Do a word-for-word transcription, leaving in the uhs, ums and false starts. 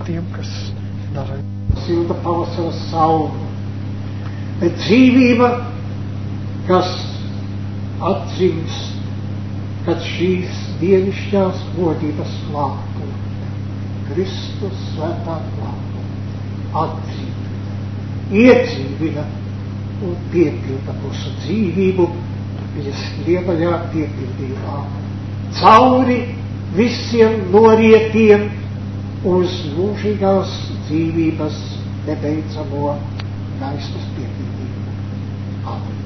tiem, kas dara. Silta pavasara saule, bet dzīvība, kas atdzimst, kad šīs dievišķās godības klātbūtne, Kristus svētā klātbūtne atdzīvina, iedzīvina un piepilda mūsu dzīvību viņas lielajā piepildījumā, cauri visiem norietiem uz mūžīgās dzīvības nebeidzamo gaismas piepildījumu. Amen.